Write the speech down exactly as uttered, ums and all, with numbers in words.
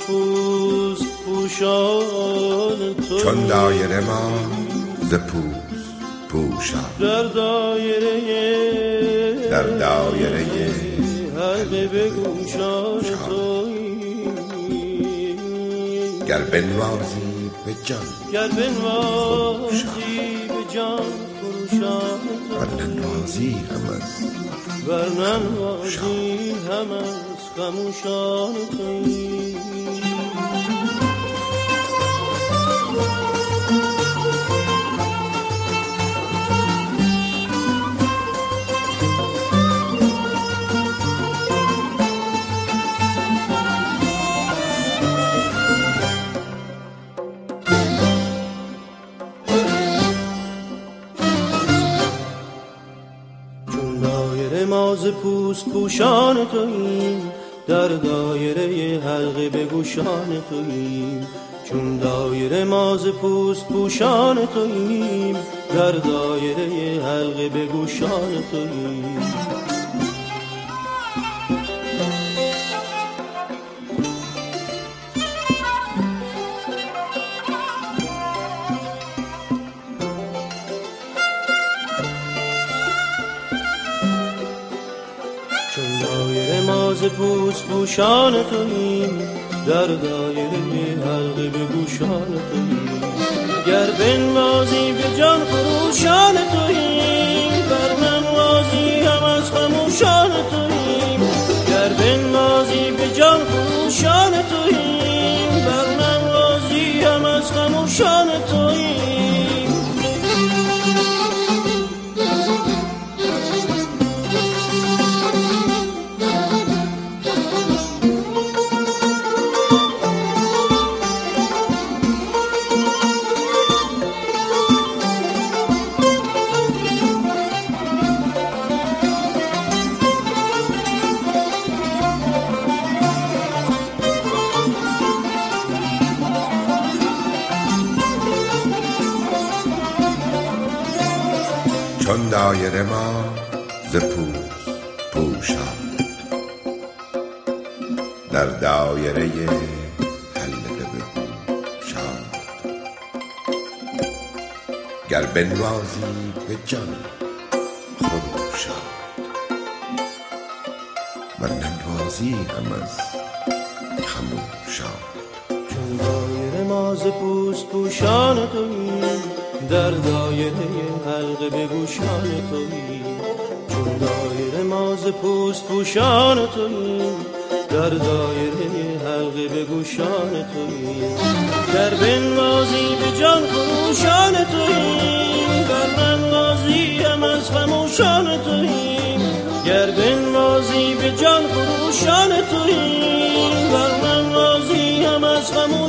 پوست پوشان توییم، چون دایره ما ز پوست پوشان در دایره در دایره حلقه به گوشان توییم. گر بنوازی به جان گر بنوازی به جان فروشان ور ننوازی هم از ور ننوازی هم از خموشان توییم. ز پوست پوشان توییم، در دایره حلقه به گوشان توییم. چون دایره ما ز پوست پوشان توییم، در دایره حلقه به گوشان توییم. ز پوست پوشان توییم، در دایره حلقه به گوشان توییم. گر بنوازی به جان فروشان توییم، ور ننوازی هم از خموشان توییم. گر بنوازی به جان فروشان توییم، ور ننوازی هم از خموشان توییم. چون دایره ما ز پوست پوشان در دایره حلقه به گوشان. گر بنوازی به جان خروشان ور ننوازی هم از خموشان. چون دایره ما ز پوست پوشان توییم، در دایره حلقه به گوشان توییم. چون دایره ما ز پوست پوشان توییم، در دایره حلقه به گوشان توییم. گر بنوازی به جان فروشان توییم، ور ننوازی هم از خموشان توییم. گر بنوازی به جان فروشان توییم، ور ننوازی هم از خموشان